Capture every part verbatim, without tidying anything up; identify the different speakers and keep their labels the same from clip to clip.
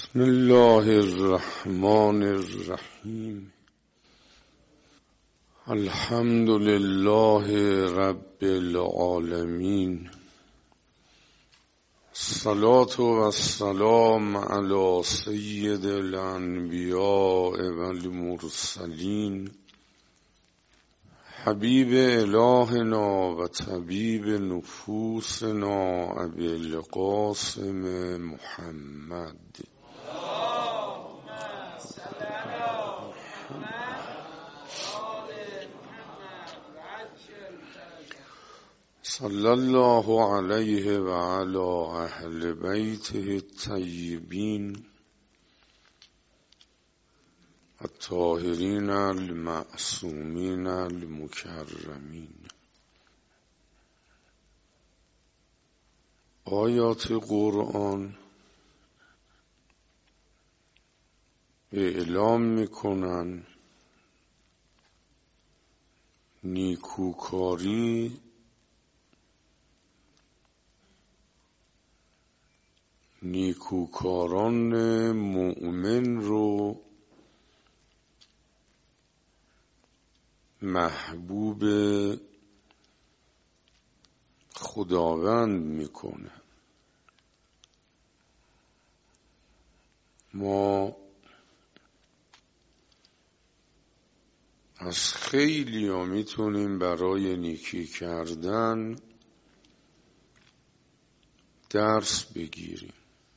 Speaker 1: بسم الله الرحمن الرحیم. الحمد لله رب العالمین. الصلاة و السلام علی سید الانبیاء و المرسلین، حبیب الهنا و طبیب نفوسنا ابی القاسم محمد. صلی الله علیه و علی اهل بیته الطیبین الطاهرین المعصومین المکرمین. آیات قرآن اعلام میکنن نیکوکاری نیکوکاران مؤمن رو محبوب خداوند میکنه. ما از خیلی ها میتونیم برای نیکی کردن درس بگیریم.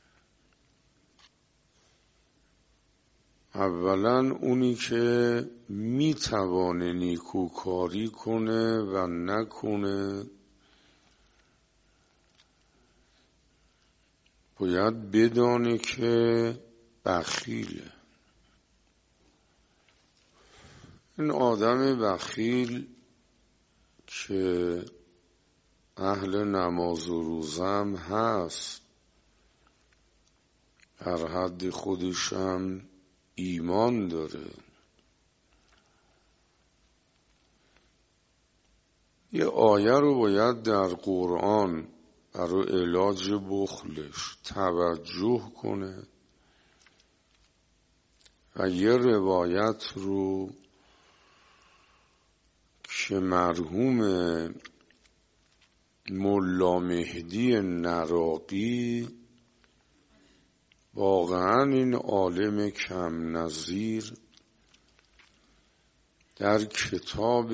Speaker 1: اولا اونی که میتوانه نیکوکاری کنه و نکنه باید بدانه که بخیله. این آدم بخیل که اهل نماز و روزم هست، در حد خودشم ایمان داره، یه آیه رو باید در قرآن برای علاج بخلش توجه کنه و یه روایت رو که مرحوم ملا مهدی نراقی، واقعا این عالم کم نظیر، در کتاب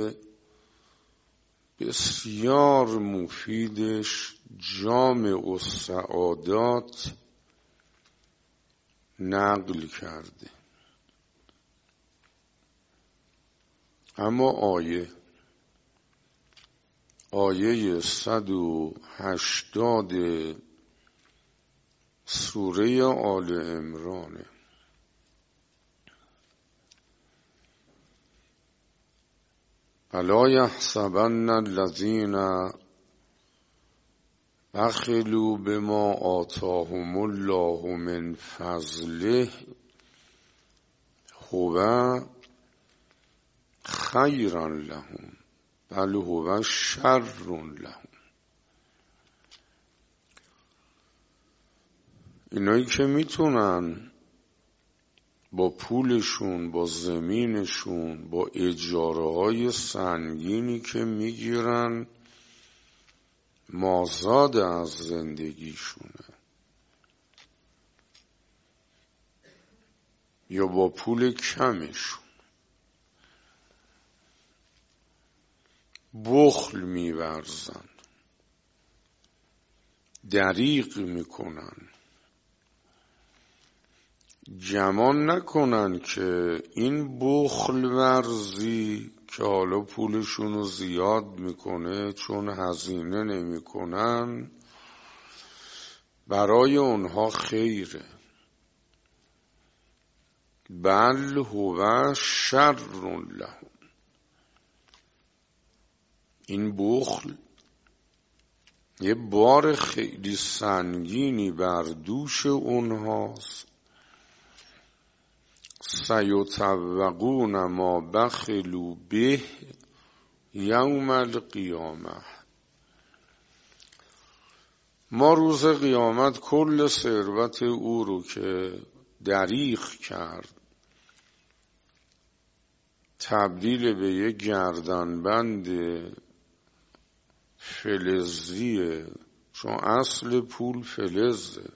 Speaker 1: بسیار مفیدش جامع السعادات نقل کرده. اما آیه آیه صد و هشتاد سوره آل عمران. الا یحسبن الذین بخلوا بما آتاهم الله من فضله هو خیرا لهم بل هو شر لهم. اینایی که میتونن با پولشون، با زمینشون، با اجاره های سنگینی که میگیرن مازاد از زندگیشونه، یا با پول کمشون بخل میورزن، دریغ میکنن، گمان نکنن که این بخل ورزی که حالا پولشون رو زیاد میکنه چون هزینه نمیکنن برای اونها خیره. بل هو شر لهم. این بخل یه بار خیلی سنگینی بر دوش اونهاست. سیطوقون ما بخلوا به یوم القیامه. ما روز قیامت کل ثروت او رو که دریغ کرد تبدیل به یک گردنبند فلزیه، چون اصل پول فلزه،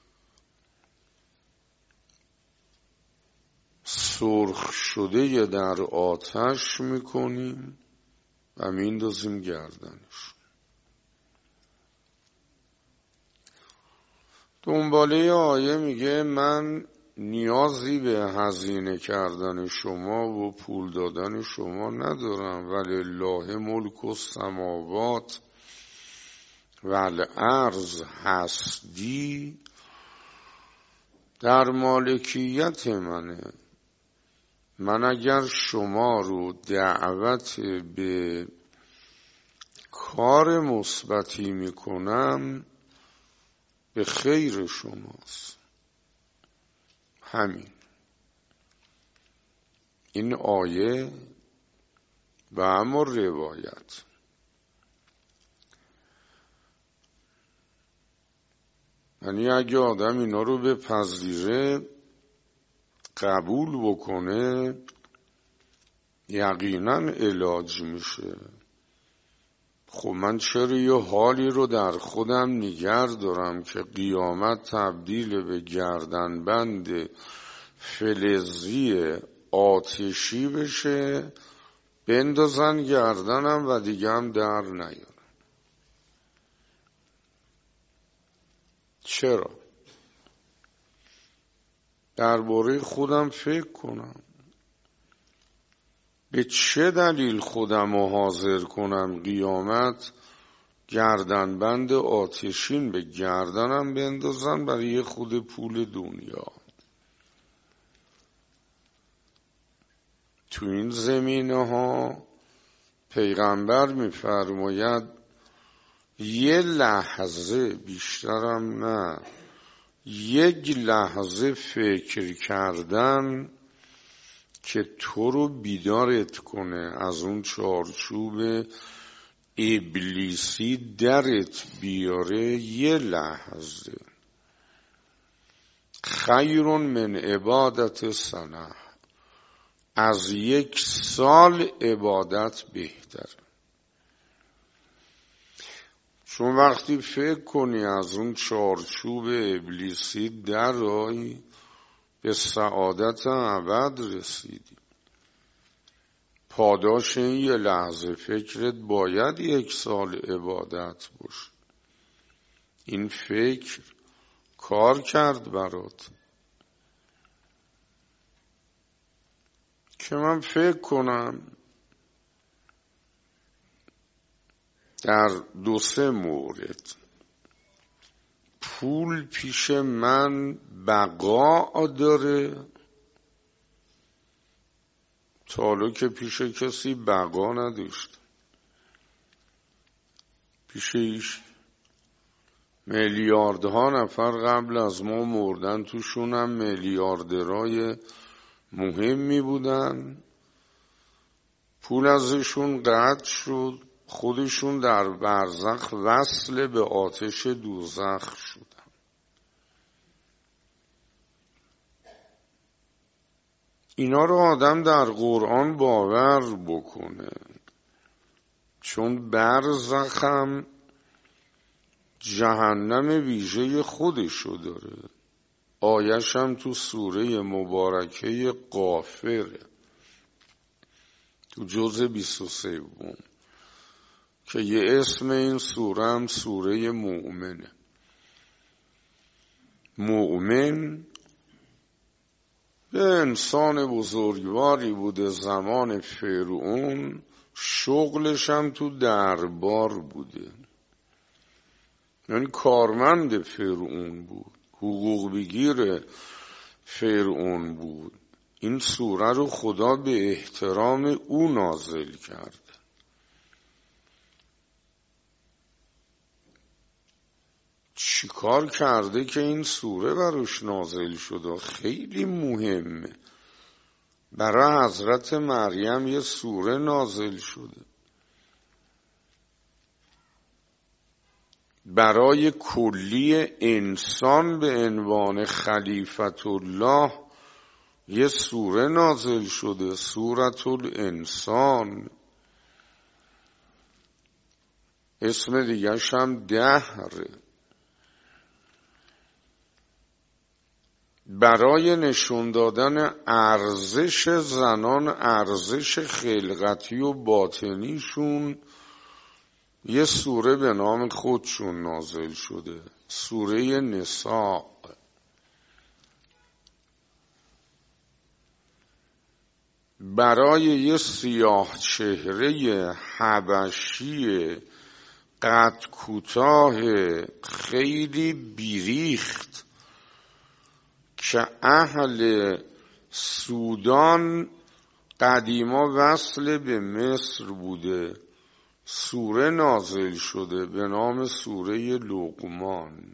Speaker 1: سرخ شده در آتش میکنیم و میندازیم گردنش. دنباله آیه میگه من نیازی به هزینه کردن شما و پول دادن شما ندارم، ولله ملک السماوات والارض هستی در مالکیت منه. من اگر شما رو دعوت به کار مثبتی میکنم به خیر شماست. همین این آیه و اما روایت. یعنی اگه آدم اینا رو بپذیره قبول بکنه یقینا علاج میشه. خب من چرا یه حالی رو در خودم نگر دارم که قیامت تبدیل به گردنبند فلزی آتشی بشه، بندازن گردنم و دیگه هم در نیارم؟ چرا؟ درباره خودم فکر کنم به چه دلیل خودم رو حاضر کنم قیامت گردنبند آتشین به گردنم بندازن برای خود پول دنیا. تو این زمینه ها پیغمبر میفرماید یه لحظه، بیشترم نه، یک لحظه فکر کردن که تو رو بیدارت کنه از اون چارچوب ابلیسی درت بیاره، یه لحظه خیر من عبادت سنه، از یک سال عبادت بهتره. چون وقتی فکر کنی از اون چارچوب ابلیسی درایی به سعادت ابد رسیدی. پاداش این یه لحظه فکرت باید یک سال عبادت باشه. این فکر کار کرد برات که من فکر کنم در دو سه مورد پول پیش من بقا داره تا حالا که پیش کسی بقا نداشت. پیش ایش میلیاردها نفر قبل از ما مردن، توشون هم میلیاردرای مهمی بودن. پول ازشون قطع شد، خودشون در برزخ وصل به آتش دوزخ شدن. اینا رو آدم در قرآن باور بکنه، چون برزخ هم جهنم ویژه خودشو داره. آیش هم تو سوره مبارکه غافره، تو جزء بیست و سوم، که یه اسم این سوره هم سوره مؤمنه. مؤمن یه انسان بزرگواری بوده زمان فرعون، شغلش هم تو دربار بوده، یعنی کارمند فرعون بود، حقوق بگیر فرعون بود. این سوره رو خدا به احترام او نازل کرد. چی کار کرده که این سوره براش نازل شده؟ خیلی مهمه. برای حضرت مریم یه سوره نازل شده. برای کلی انسان به عنوان خلیفت الله یه سوره نازل شده، سورة الانسان. اسم دیگرش هم دهره. برای نشون دادن ارزش زنان، ارزش خلقتی و باطنیشون، یه سوره به نام خودشون نازل شده، سوره نساء. برای یه سیاه چهره حبشی قد کوتاه خیلی بیریخت که اهل سودان قدیما وصل به مصر بوده، سوره نازل شده به نام سوره لقمان.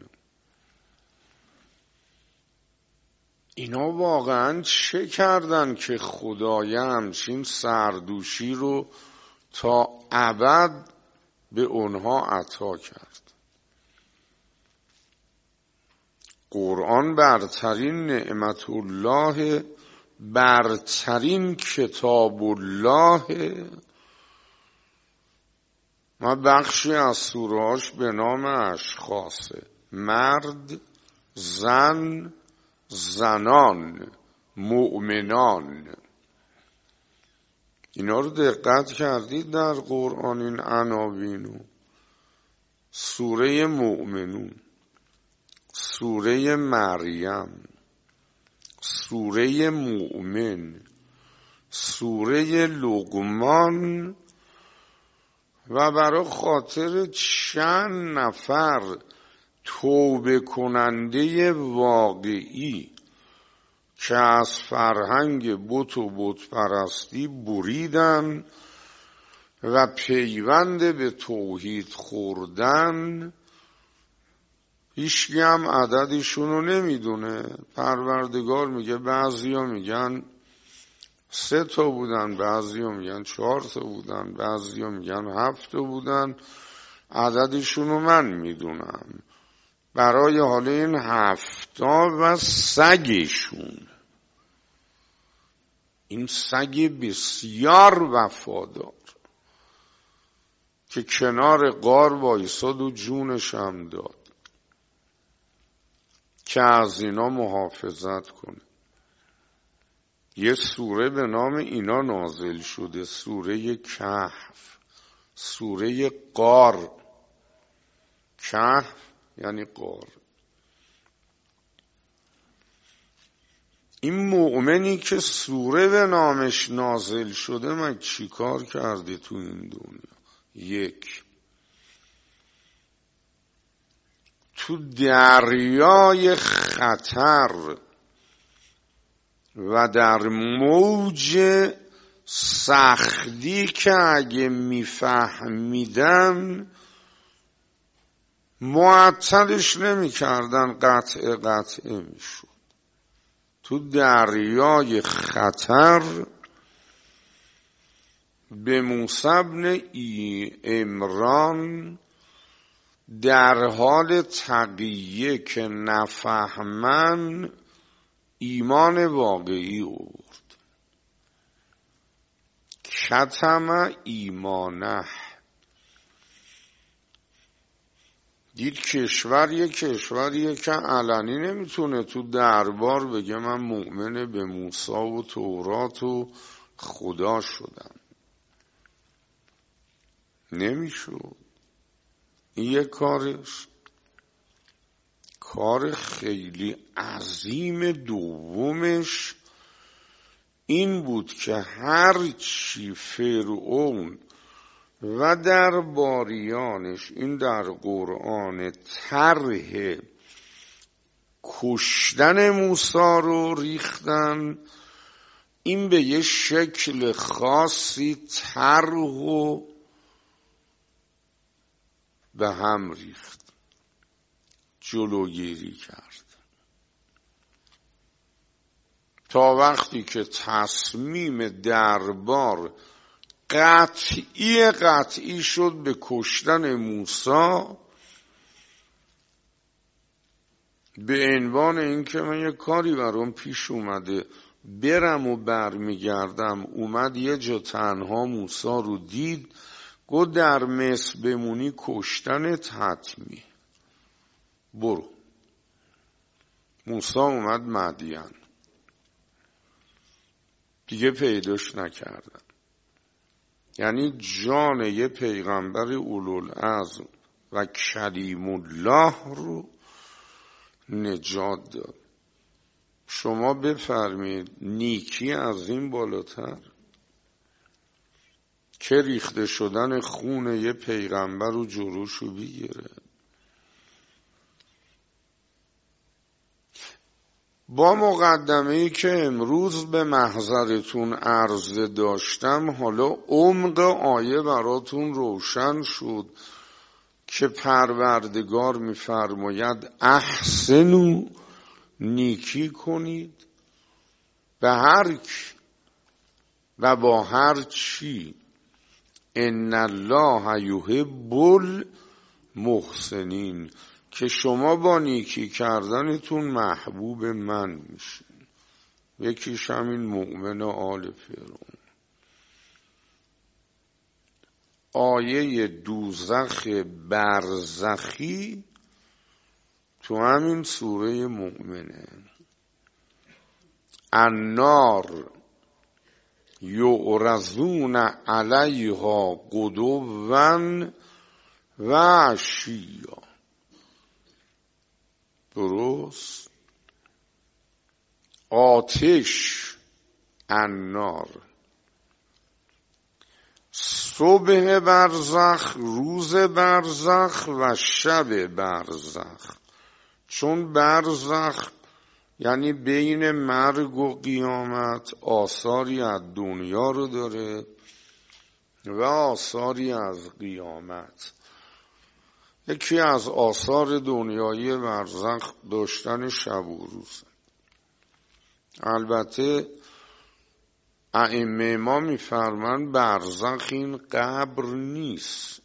Speaker 1: اینا واقعا چه کردن که خدای همچین سردوشی رو تا ابد به اونها عطا کرد؟ قرآن برترین نعمت الله، برترین کتاب الله. ما بخشی از سورهاش به نام اشخاصه: مرد، زن، زنان، مؤمنان. اینا رو دقت کردید در قرآن این عناوینو؟ سوره مؤمنون، سوره مریم، سوره مؤمن، سوره لقمان. و برای خاطر چند نفر توبه کننده واقعی که از فرهنگ بت و بت پرستی بریدن و پیوند به توحید خوردن، هیچکی هم عددشون رو نمیدونه. پروردگار میگه بعضیا میگن سه تا بودن، بعضیا میگن چهار تا بودن، بعضیا میگن هفت تا بودن. عددشون رو من میدونم. برای حال این هفتا و سگشون، این سگ بسیار وفادار که کنار غار وایساد و جونش هم داد که از اینا محافظت کنه. یه سوره به نام اینا نازل شده، سوره کهف، سوره غار. کهف یعنی غار. این مؤمنی که سوره به نامش نازل شده من چی کار کرده تو این دنیا؟ یک، تو دریای خطر و در موج سختی که اگه میفهمیدن معطلش نمی کردن، قطع قطع می شد. تو دریای خطر به موسی بن عمران در حال تقیه که نفهمن ایمان واقعی آورد. کتم ایمانه. دید کشور یک کشوریه که علنی نمیتونه تو دربار بگه من مؤمن به موسی و تورات و خدا شدم. نمیشد. این یک کارش. کار خیلی عظیم دومش این بود که هر چی فرعون و درباریانش این در قرآن طرح کشتن موسی رو ریختن، این به یه شکل خاصی طرح و به هم ریخت، جلوگیری کرد تا وقتی که تصمیم دربار قطعی قطعی شد به کشتن موسی. به عنوان این که من یه کاری برام پیش اومده برم و برمیگردم. اومد یه جا تنها موسی رو دید، گفت در مصر بمونی کشتنت حتمی، برو. موسی اومد مدین، دیگه پیداش نکردن. یعنی جان یه پیغمبر اولوالعزم و کلیم الله رو نجات داد. شما بفرمید نیکی از این بالاتر که ریخته شدن خون یه پیغمبر رو جلوشو بگیره؟ با مقدمه‌ای که امروز به محضرتون عرضه داشتم، حالا عمق آیه براتون روشن شد که پروردگار می‌فرماید احسنوا، نیکی کنید به هر کی و با هر چی، ان الله یحب المحسنین، که شما با نیکی کردنتون محبوب من میشین. یکیش همین مؤمن آل فرعون. آیه دوزخ برزخی تو همین سوره مؤمنه. النار یعرضون علیها غدوا و عشیا. درست؟ آتش النار، صبح برزخ، روز برزخ و شب برزخ. چون برزخ یعنی بین مرگ و قیامت آثاری از دنیا رو داره و آثاری از قیامت. یکی از آثار دنیایی برزخ داشتن شب و روز. البته ائمه ما میفرمان برزخ این قبر نیست.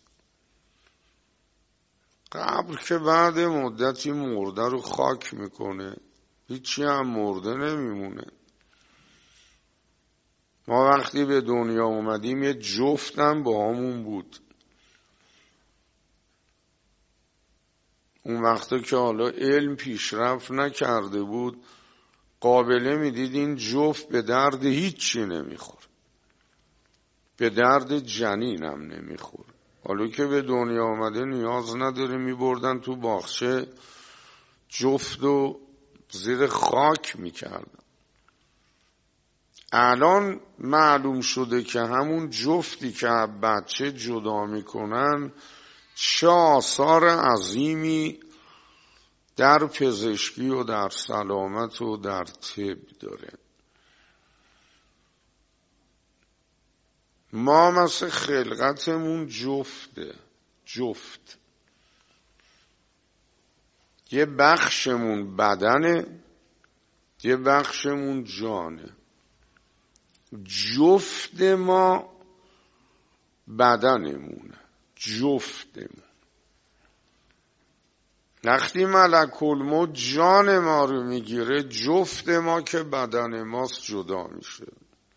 Speaker 1: قبر که بعد مدتی مرده رو خاک میکنه، هیچی هم مرده نمیمونه. ما وقتی به دنیا اومدیم یه جفتم با همون بود. اون وقتا که حالا علم پیشرفت نکرده بود، قابله میدید این جفت به درد هیچی نمیخور، به درد جنینم نمیخور. حالا که به دنیا آمده نیاز نداره، میبردن تو باغچه جفت و زیر خاک میکردن. الان معلوم شده که همون جفتی که بچه جدا میکنن چه آثار عظیمی در پزشکی و در سلامت و در طب داره. ما مثل خلقتمون جفته، جفت. یه بخشمون بدنه، یه بخشمون جانه. جفت ما بدنمونه، جفتمون. وقتی ملک الموت جان ما رو میگیره، جفت ما که بدن ماست جدا میشه،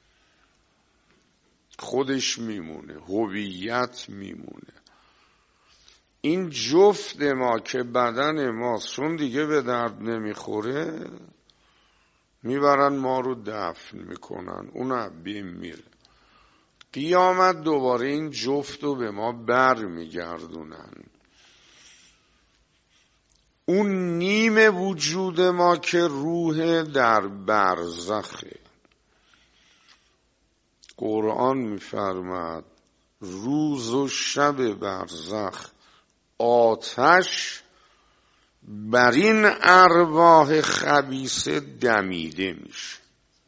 Speaker 1: خودش میمونه، هویت میمونه. این جفت ما که بدن ماست چون دیگه به درد نمیخوره، میبرن ما رو دفن میکنن، اون بیم میره. قیامت دوباره این جفت رو به ما بر میگردونن. اون نیم وجود ما که روح در برزخه. قرآن میفرماد روز و شب برزخ آتش بر این ارواح خبیثه دمیده میشه.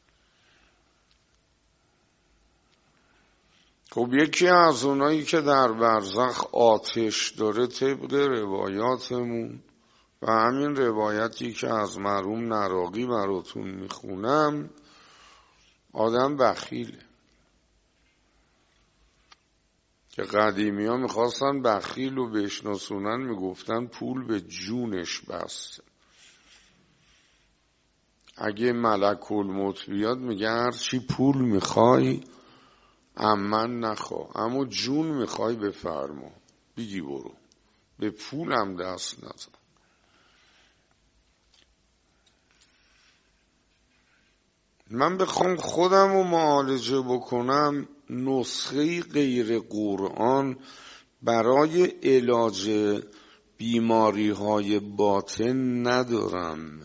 Speaker 1: خب یکی از اونایی که در برزخ آتش داره طبق روایاتمون و همین روایتی که از مرحوم نراقی براتون میخونم، آدم بخیله. که قدیمی ها میخواستن بخیل رو بشناسونن، میگفتن پول به جونش بسته. اگه ملک الموت بیاد میگه هر چی پول میخوای امن نخوا، اما جون میخوای بفرما، بگی برو، به پولم دست نزن. من بخوام خودم رو معالجه بکنم نسخه غیر قرآن برای علاج بیماری های باطن ندارم.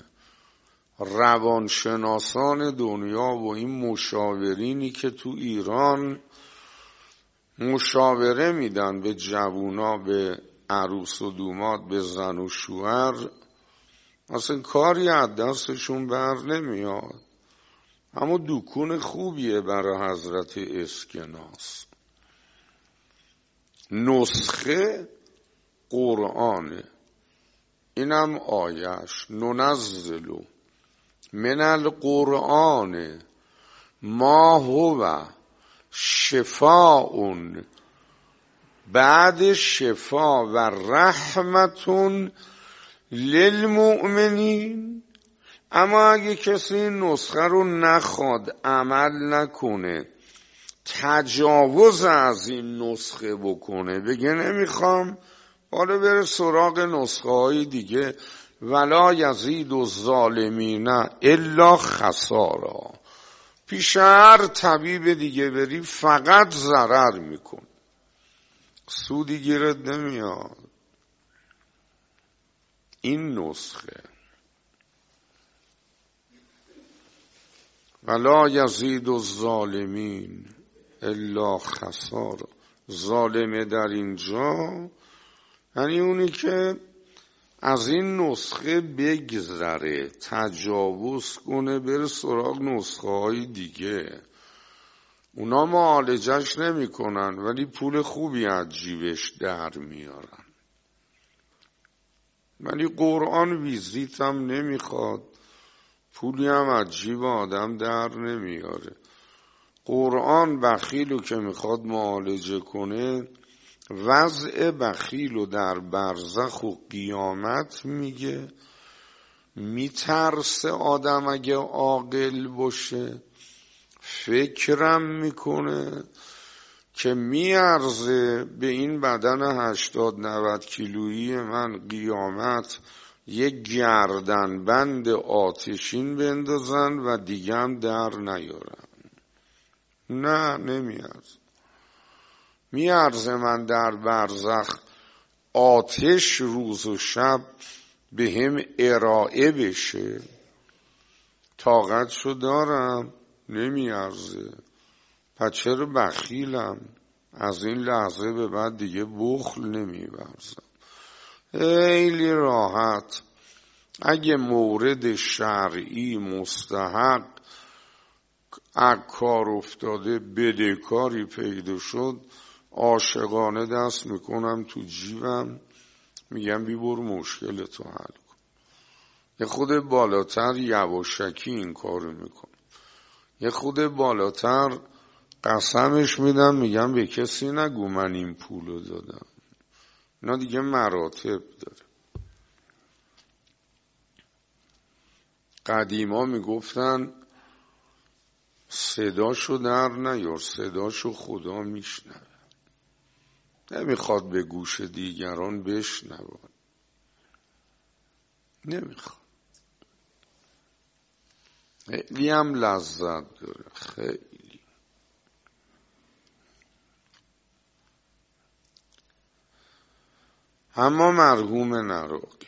Speaker 1: روانشناسان دنیا و این مشاورینی که تو ایران مشاوره میدن به جوونا، به عروس و دوماد، به زن و شوهر، اصلا کاری از دستشون بر نمیاد. اما دکون خوبیه برای حضرت اسکناس. نسخه قرآنه، اینم آیش ننزلو من القرآن ما هو شفاء بعد شفا و رحمتون للمؤمنین. اما اگه کسی این نسخه رو نخواد، عمل نکنه، تجاوز از این نسخه بکنه، بگه نمیخوام، حالا بره سراغ نسخه های دیگه، ولا یزید الظالمین الا خسارا، پیش هر طبیب دیگه بری فقط ضرر میکن، سودی گیرت نمیاد. این نسخه ولا یزید الظالمین الا خسارا. ظالمه در اینجا یعنی اونی که از این نسخه بگذره، تجاوز کنه، بره سراغ نسخه های دیگه. اونا معالجش نمی کنن ولی پول خوبی از جیبش در میارن. ولی قرآن ویزیت هم نمیخواد، پولی هم از جیب آدم در نمیاره. قرآن بخیلو که میخواد معالجه کنه، وضع بخیلو در برزخ و قیامت میگه. میترسه آدم اگه عاقل باشه، فکرم میکنه که میارزه به این بدن هشتاد نود کیلویی من قیامت یک گردن بند آتشین بندازن و دیگه هم در نیارن. نه، نمیارزه. میارزه من در برزخ آتش روز و شب به هم ارائه بشه؟ طاقتشو دارم؟ نمیارزه. پس چرا بخیلم؟ از این لحظه به بعد دیگه بخل نمیورزم. خیلی راحت اگه مورد شرعی مستحق کار افتاده، بدهکاری پیدا شد، عاشقانه دست میکنم تو جیبم، میگم بی برو مشکلتو حل کن. یه خود بالاتر یواشکی این کارو میکن، یه خود بالاتر قسمش میدم، میگم به کسی نگو من این پولو دادم. اینا دیگه مراتب داره. قدیما میگفتن صداشو در نیار، صداشو خدا میشنوه. نمیخواد به گوش دیگران بشنوه، نمیخواد. خیلی هم لذت داره، خیلی. اما مرحوم نراقی،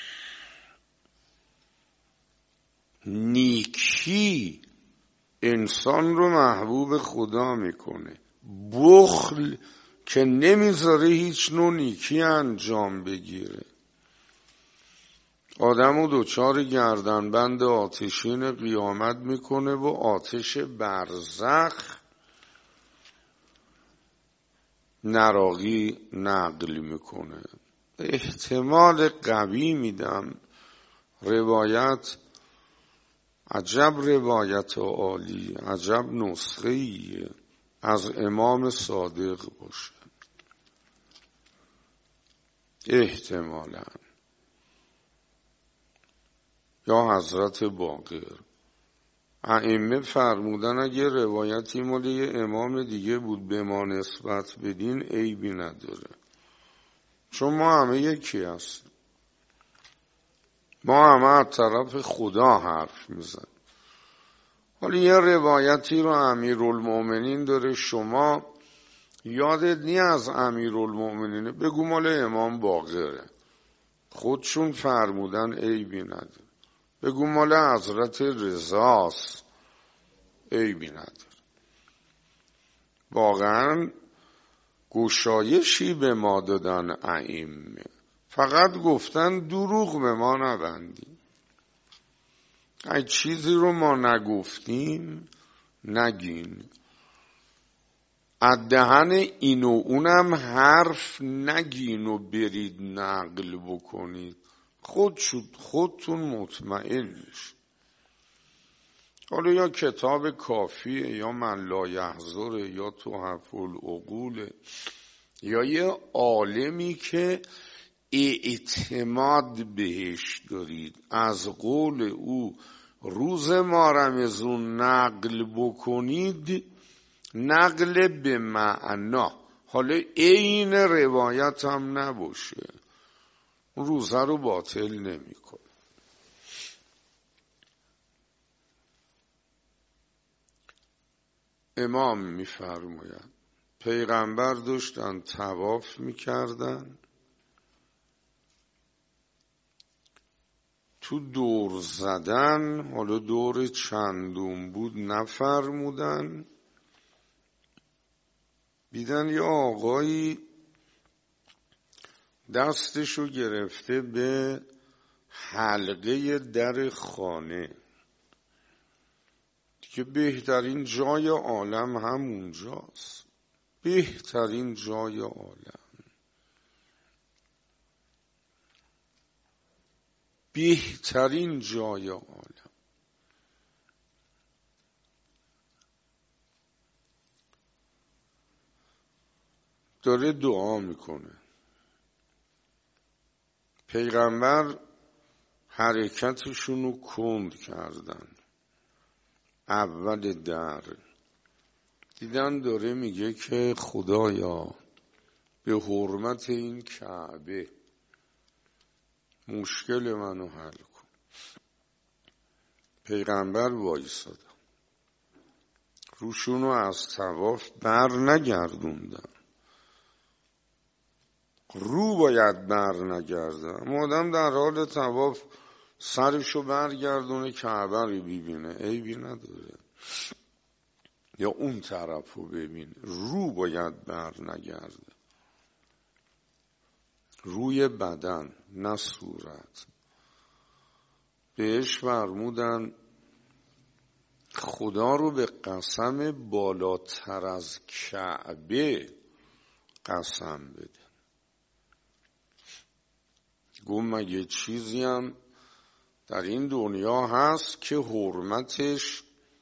Speaker 1: نیکی انسان رو محبوب خدا میکنه، بخل که نمیذاره هیچ نوع نیکی انجام بگیره. آدمو دوچار گردنبند آتشین قیامت میکنه و آتش برزخ. نراقی نقل میکنه، احتمال قوی میدم روایت عجب روایت عالی، عجب نسخه‌ایه از امام صادق باشه. احتمالاً یا حضرت باقر ائمه فرمودن اگه روایتی مال یه امام دیگه بود به ما نسبت بدین عیبی نداره، چون ما همه یکی هستیم، ما همه از طرف خدا حرف میزن. حالا یه روایتی رو امیرالمومنین داره، شما یادت نی از امیرالمومنین، بگو مال امام باقره، خودشون فرمودن عیبی نداره. بگو مال حضرت رضاست، عیبی نداره. واقعا گشایشی به ما دادن ائمه، فقط گفتن دروغ به ما نبندیم، اگه چیزی رو ما نگفتیم نگین، از دهن این و اونم حرف نگین و برید نقل بکنید، خود شد خودتون مطمئن میشید. حالا یا کتاب کافیه یا من لا یحضره یا تحف العقوله، یا یه عالمی که اعتماد بهش دارید، از قول او روز ما رمضان نقل بکنید، نقل به معنا، حالا عین روایت هم نباشه، روزه رو باطل نمی کنه. امام می فرماید پیغمبر داشتن طواف می کردن، تو دور زدن، حالا دور چندم بود نفرمودن، دیدن یه آقایی دستشو گرفته به حلقه در خانه، که بهترین جای عالم همونجاست، بهترین جای عالم، بهترین جای عالم. داره دعا میکنه، پیغمبر حرکتشون رو کند کردن، اول در دیدن داره میگه که خدایا به حرمت این کعبه مشکل منو حل کن. پیغمبر وایسادن، روشونو از طواف بر نگردوندن، رو باید بر نگردن، آدم در حال طواف سرشو برگردونه کعبه رو ببینه عیبی نداره، یا اون طرف رو ببین، رو باید بر نگرده، روی بدن نه صورت. بهش فرمودن خدا رو به قسم بالاتر از کعبه قسم بده. گفت مگه چیزی هم در این دنیا هست که حرمتش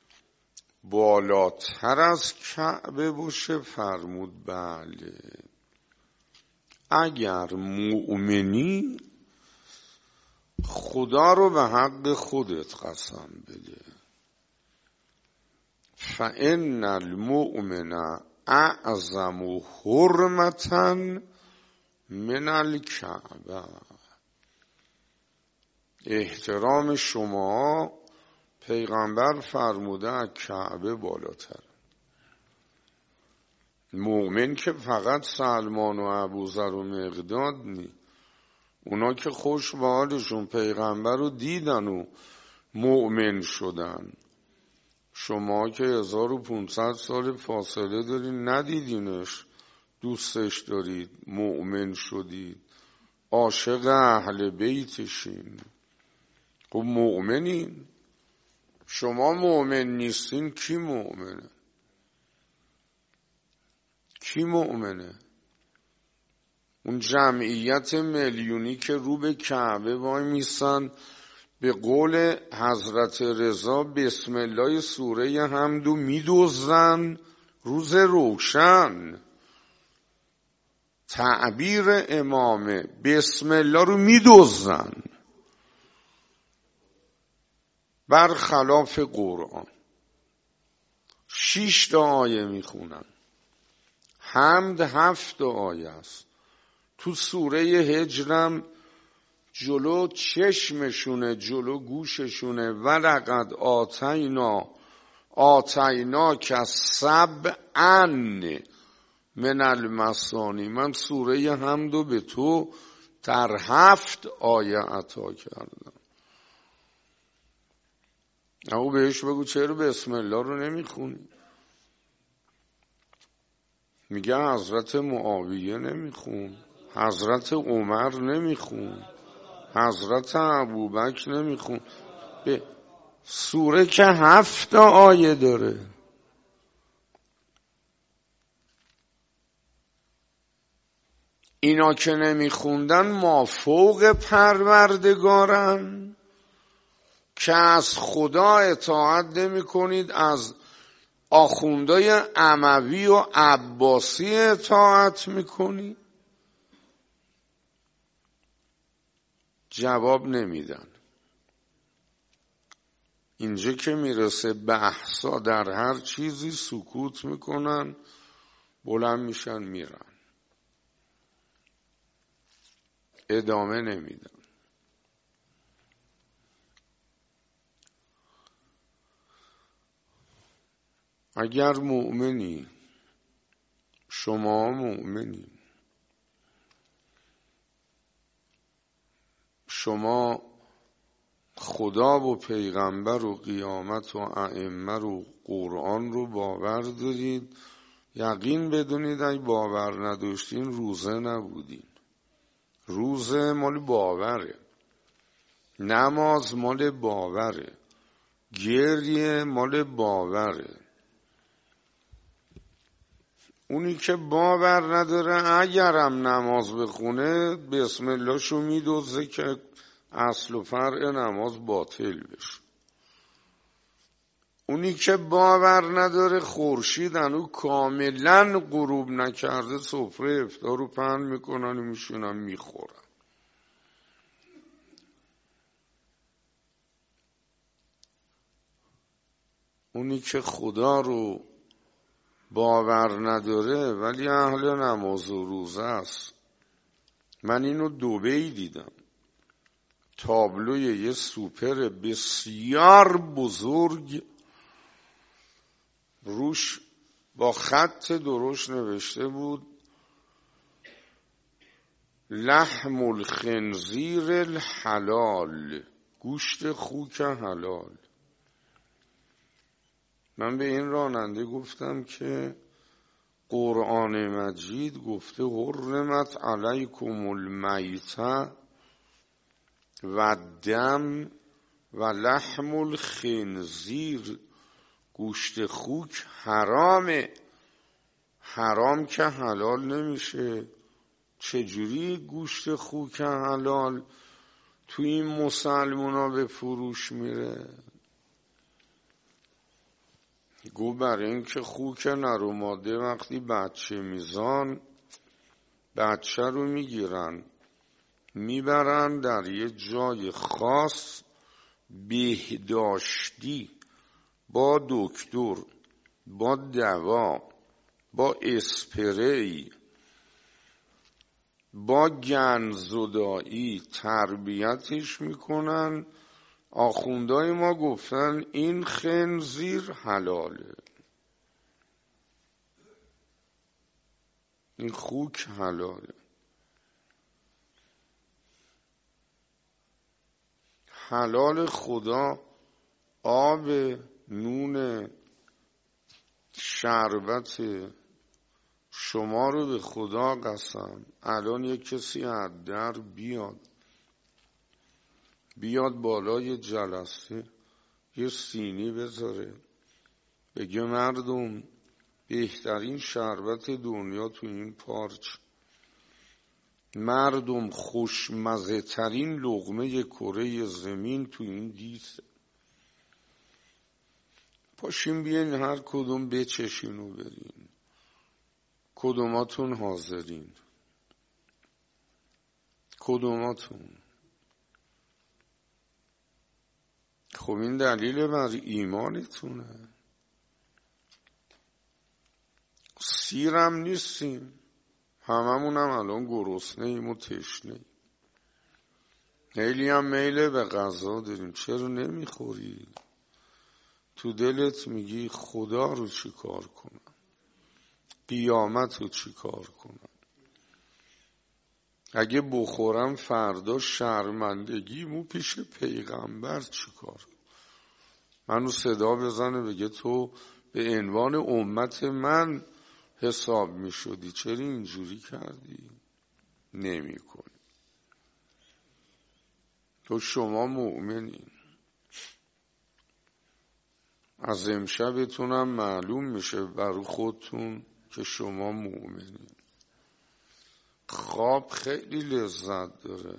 Speaker 1: بالاتر از کعبه باشه؟ فرمود بله، اگر مؤمنی خدا رو به حق خودت قسم بده، فإن المؤمن اعظم حرمة من الکعبه. احترام شما پیغمبر فرموده از کعبه بالاتر. مؤمن که فقط سلمان و ابوذر و مقداد نی، اونا که خوش به حالشون پیغمبر رو دیدن و مؤمن شدن. شما که هزار و پونصد سال فاصله دارین ندیدینش، دوستش دارید، مؤمن شدید، عاشق اهل بیتشین، خب مؤمنین. شما مؤمن نیستین، کی مؤمنه؟ کی مؤمنه؟ اون جمعیت میلیونی که رو به کعبه وای میستن، به قول حضرت رضا بسم الله سوره حمدو میدوزن روز روشن. تعبیر امامه، بسم الله رو میدوزن. برخلاف قرآن. شش تا آیه میخونن، حمد هفت تا آیه است. تو سوره هجرم جلو چشمشونه، جلو گوششونه، ولقد آتینا آتینا که سبعا من المثانی، من سوره حمدو به تو در هفت آیه عطا کردم. او بهش بگو چرا بسم الله رو نمیخونی؟ میگه حضرت معاویه نمیخون، حضرت عمر نمیخون، حضرت ابوبکر نمیخون. به سوره که هفت آیه داره. اینا که نمیخوندن مافوق پروردگارن که از خدا اطاعت نمی کنید، از آخوندای اموی و عباسی اطاعت میکنید؟ جواب نمیدن. اینجا که میرسه بحثا در هر چیزی سکوت میکنن، بلند میشن میرن، ادامه نمیدن. اگر مؤمنی، شما مؤمنی، شما خدا و پیغمبر و قیامت و ائمه و قرآن رو باور دارید، یقین بدونید اگه باور نداشتین روزه نبودین. روزه مال باوره، نماز مال باوره، گریه مال باوره. اونی که باور نداره اگرم نماز بخونه بسم الله شو میدوزه که اصل و فرع نماز باطل بشه. اونی که باور نداره خورشید هنوز کاملا غروب نکرده سفره افطار رو پهن میکنن و میشونن میخورن. اونی که خدا رو باور نداره ولی اهل نماز و روزه است. من اینو دبی دیدم، تابلوی یه سوپر بسیار بزرگ، روش با خط درشت نوشته بود لحم الخنزیر الحلال، گوشت خوک حلال. من به این راننده گفتم که قرآن مجید گفته حرمت علیکم المیتة و دم و لحم الخنزیر، گوشت خوک حرامه. حرام که حلال نمیشه. چجوری گوشت خوک حلال تو این مسلمونا به فروش میره؟ گو برای این که خوک نر و ماده وقتی بچه میزان، بچه رو میگیرن میبرن در یه جای خاص بهداشتی، با دکتر، با دوا، با اسپری، با گندزدایی تربیتش میکنن. آخوندهای ما گفتن این خنزیر حلاله، این خوک حلاله. حلال خدا آب، نون، شربت. شما رو به خدا قسم الان یک کسی از در بیاد بیاد بالای جلسه یه سینی بذاره بگه مردم بهترین شربت دنیا تو این پارچ، مردم خوشمزه ترین لقمه کره زمین تو این دیسه، پاشین بیاین هر کدوم بچشین و برین. کدوماتون حاضرین؟ کدوماتون؟ خب این دلیل بر ایمانتونه. سیرم نیستیم، هممون هم الان گرسنه ایم و تشنه ایم، خیلی هم میل به غذا داریم. چرا نمیخوری؟ تو دلت میگی خدا رو چی کار کنم، قیامت رو چی کار کنم، اگه بخورم فردا شرمندگیمو پیش پیغمبر چی کار کنم. منو صدا بزنه بگه تو به عنوان امت من حساب می شدی، چرا اینجوری کردی؟ نمی کنی. تو شما مؤمنین. از امشبتونم معلوم میشه برای خودتون که شما مؤمنین. خواب خیلی لذت داره،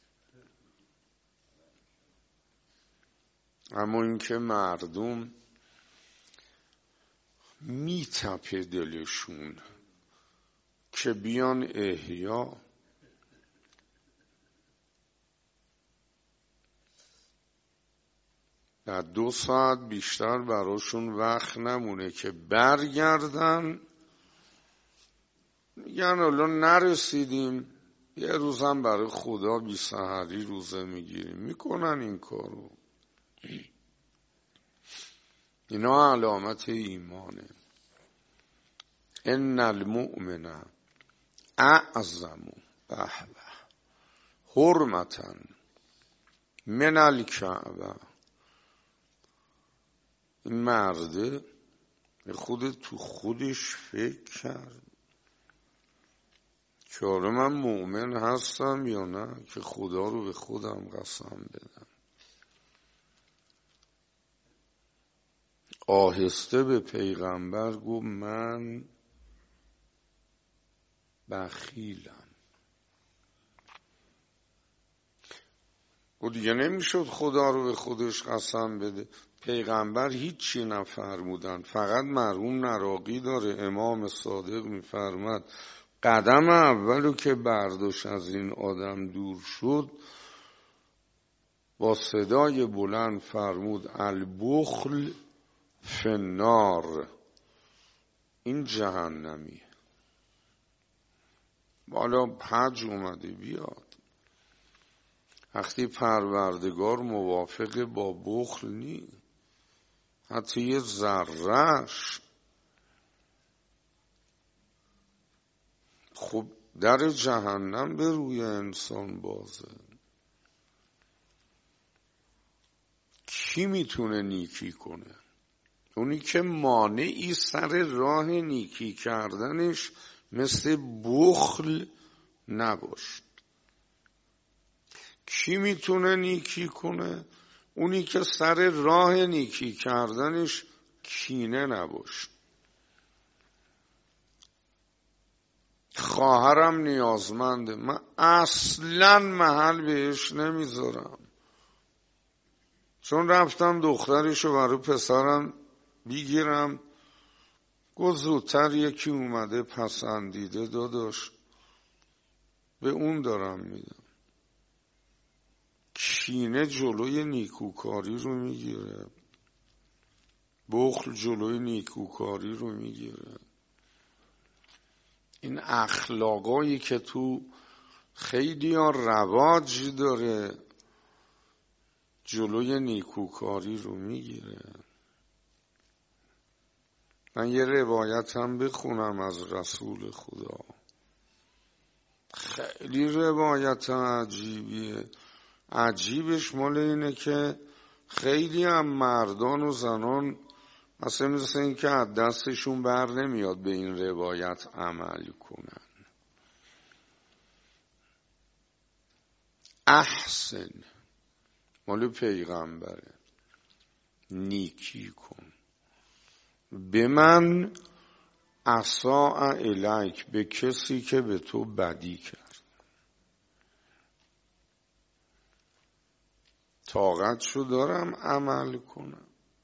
Speaker 1: اما اینکه مردم میتپه دلشون که بیان احیا. در دو ساعت بیشتر براشون وقت نمونه که برگردن میگن حالا نرسیدیم، یه روزم برای خدا بی سحری روزه میگیریم. میکنن این کارو. اینا علامت ایمانه. ان المؤمن اعظم بهبه حرمتا من الکعبه. این مرده خود تو خودش فکر کرد که آره من مؤمن هستم یا نه، که خدا رو به خودم قسم بدم. آهسته به پیغمبر گفت من بخیلم. و دیگه نمیشد خدا رو به خودش قسم بده. پیغمبر هیچی نفرمودن، فقط مرحوم نراقی داره امام صادق میفرمد قدم اولو که برداشت از این آدم دور شد با صدای بلند فرمود البخل فنار. این جهنمیه. بالا حج اومده بیاد. وقتی پروردگار موافق با بخل نی، حتی یه ذره‌اش، خب در جهنم به روی انسان بازه. کی میتونه نیکی کنه؟ اونی که مانعی سر راه نیکی کردنش مثل بخل نباشه. کی میتونه نیکی کنه؟ اونی که سر راه نیکی کردنش کینه نباشه. خواهرم نیازمنده، من اصلا محل بهش نمیذارم، چون رفتم دخترشو برای پسرم بگیرم، گفت زودتر یکی اومده پسندیده داداش به اون دارم میدم. کینه جلوی نیکوکاری رو میگیره، بخل جلوی نیکوکاری رو میگیره. این اخلاقایی که تو خیلی ها رواج داره جلوی نیکوکاری رو میگیره. من یه روایت هم بخونم از رسول خدا، خیلی روایت عجیبیه. عجیبش مال اینه که خیلی هم مردان و زنان مثل مثل این که از دستشون بر نمیاد به این روایت عمل کنن. احسن مال پیغمبره، نیکی کن. به من اساء الیک، به کسی که به تو بدی کرد. طاقتشو دارم عمل کنم،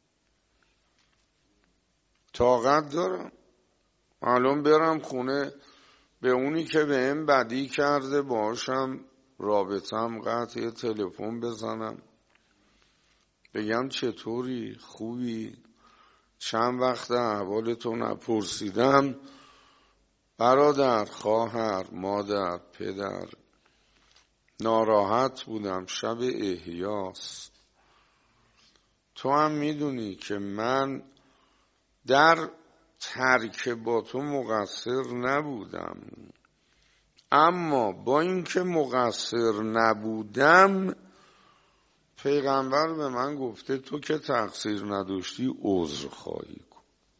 Speaker 1: طاقت دارم الان برم خونه به اونی که به این بدی کرده باشم رابطم قطع، تلفن بزنم بگم چطوری؟ خوبی؟ چند وقت احوالتو نپرسیدم. برادر، خواهر، مادر، پدر، ناراحت بودم، شب احیاس. تو هم میدونی که من در ترک با تو مقصر نبودم، اما با اینکه مقصر نبودم پیغمبر به من گفته تو که تقصیر نداشتی عذر خواهی کن.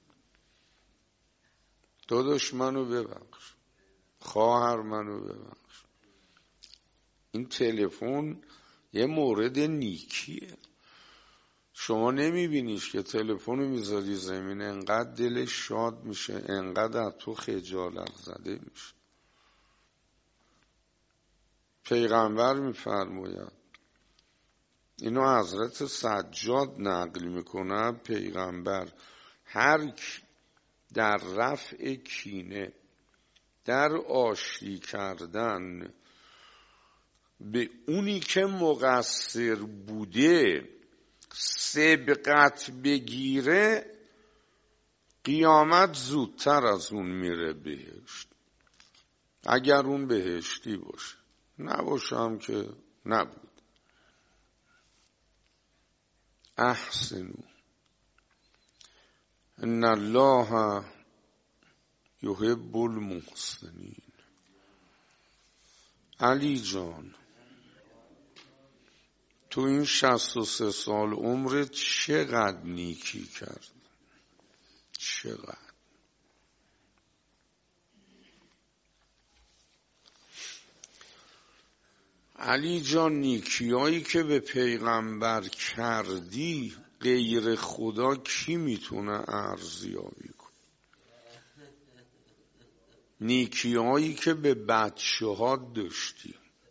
Speaker 1: داداش منو ببخش، خواهر منو ببخش. این تلفن یه مورد نیکیه. شما نمیبینیش که تلفن رو میذاری زمین انقدر دلش شاد میشه، انقدر از تو خجالت زده میشه. پیغمبر میفرماید، اینو حضرت سجاد نقل میکنه، پیغمبر هر کی در رفع کینه، در آشتی کردن به اونی که مقصر بوده سبقت بگیره، قیامت زودتر از اون میره بهشت، اگر اون بهشتی باشه. نباشم که نبود. احسنوا ان الله یحب المحسنین. علی جان، تو این شصت و سه سال عمرت چقدر نیکی کرد؟ چقدر؟ علی جان، نیکیایی که به پیغمبر کردی غیر خدا کی میتونه ارزیابی کنه؟ نیکیایی که به بچه ها داشتی.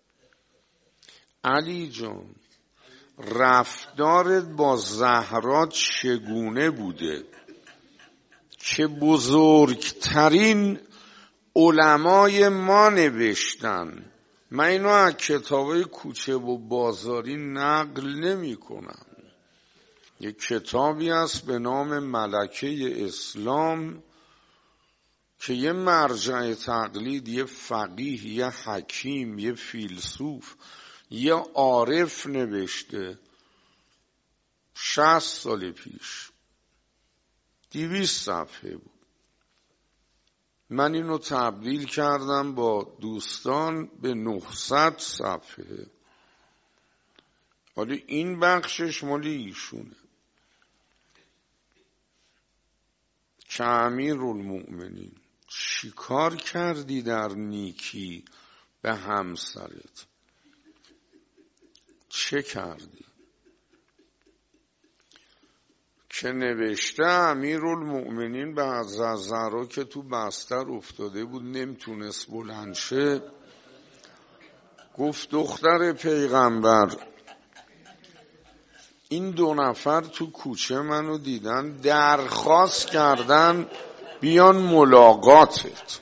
Speaker 1: علی جان، رفتارت با زهرا چگونه بوده که بزرگترین علمای ما نوشتن؟ من اینو از کتابای کوچه و بازاری نقل نمی کنم. یک کتابی است به نام ملکه اسلام که یه مرجع تقلید، یه فقیه، یه حکیم، یه فیلسوف، یه عارف نوشته شصت سال پیش. دویست صفحه بود. من اینو تبدیل کردم با دوستان به نهصد صفحه. ولی این بخشش مالی ایشونه که امیرالمؤمنین چیکار کردی در نیکی به همسرت؟ چه کردی؟ که نوشته امیرالمؤمنین به حضرت زهرا که تو بستر افتاده بود نمیتونست بلند شه، گفت دختر پیغمبر این دو نفر تو کوچه منو دیدن، درخواست کردن بیان ملاقاتت.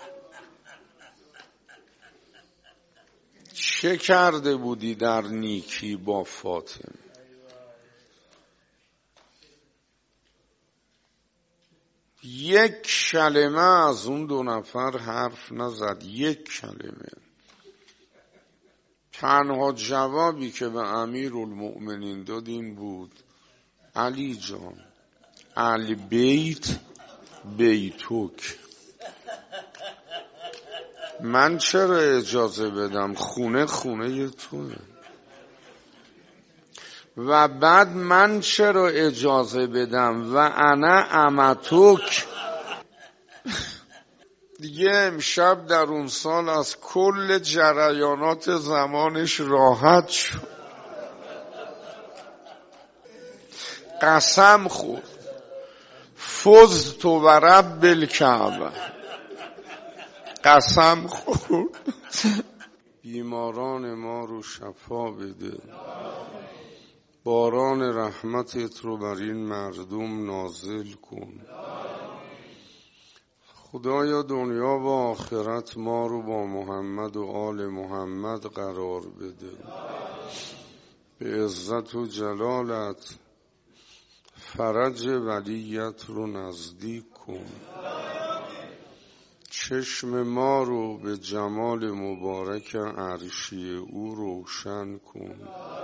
Speaker 1: چه کرده بودی در نیکی با فاطمه؟ یک کلمه از اون دو نفر حرف نزد. یک کلمه. تنها جوابی که به امیرالمؤمنین داد این بود علی جان، البیت بیتوک. من چرا اجازه بدم؟ خونه خونه توه. و بعد من چرا اجازه بدم؟ و انا امتوک. دیگه امشب در اون سال از کل جریانات زمانش راحت شد. قسم خورد فزت و رب الکعبه. قسم خورد بیماران ما رو شفا بده، باران رحمتت رو بر این مردم نازل کن. خدایا دنیا و آخرت ما رو با محمد و آل محمد قرار بده. به عزت و جلالت فرج ولیت رو نزدیک کن. چشم ما رو به جمال مبارک عرشی او روشن کن.